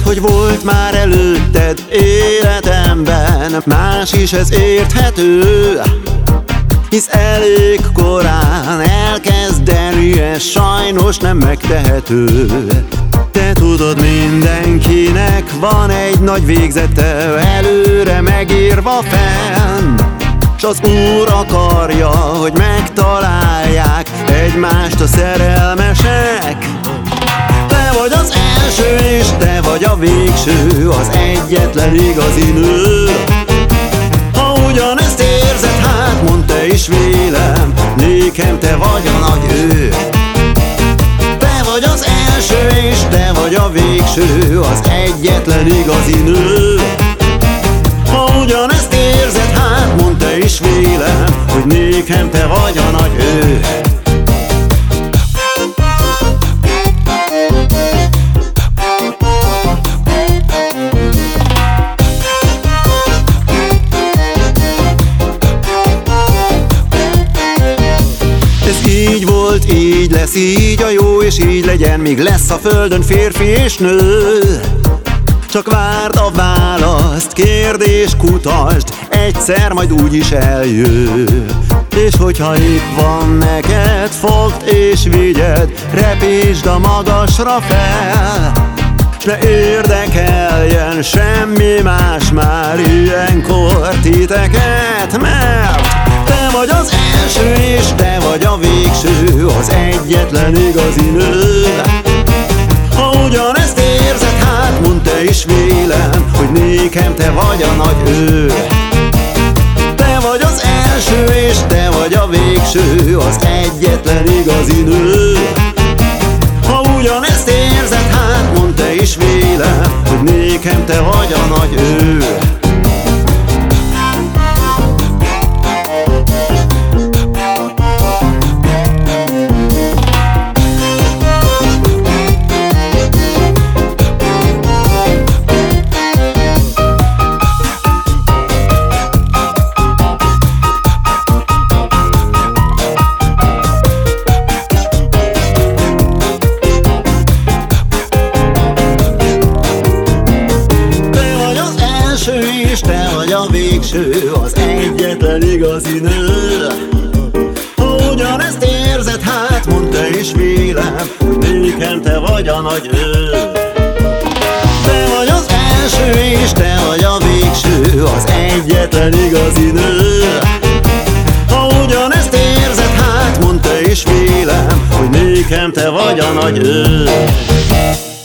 hogy volt már előtted életemben más is, ez érthető, hisz elég korán elkezdeni, ez sajnos nem megtehető. Te tudod, mindenkinek van egy nagy végzete, előre megírva fenn, s az Úr akarja, hogy megtalálják egymást a szerelmesek. Te vagy az első és te vagy a végső, az egyetlen igazi nő. Ha ugyanezt érzed, hát mondd te is vélem, nékem te vagy a nagy ő. Te vagy az első és te vagy a végső, az egyetlen igazi nő. Ha ugyanezt érzed, hát mondd te is vélem, hogy nékem te vagy a nagy ő. Ez így volt, így lesz, így a jó, és így legyen, míg lesz a földön férfi és nő. Csak várd a választ, kérd és kutasd, egyszer majd úgyis eljön. És hogyha épp van neked, fogd és vigyed, repítsd a magasra fel, s ne érdekeljen semmi más már ilyenkor titeket, mert te vagy az első és te vagy a végső, az egyetlen igazi nő. Ha ugyanezt érzed, hát mondd te is vélem, hogy nékem te vagy a nagy ő. Te vagy az első és te vagy a végső, az egyetlen igazi nő. Ha ugyanezt érzed, hát mondd te is vélem, hogy nékem te vagy a nagy ő. És te vagy a végső, az egyetlen igazi nő. Ha ugyanezt érzed, hát mondd te is vélem, hogy nékem te vagy a nagy ő. Te vagy az első és te vagy a végső, az egyetlen igazi nő. Ha ugyanezt érzed, hát mondd te is vélem, hogy nékem te vagy a nagy ő.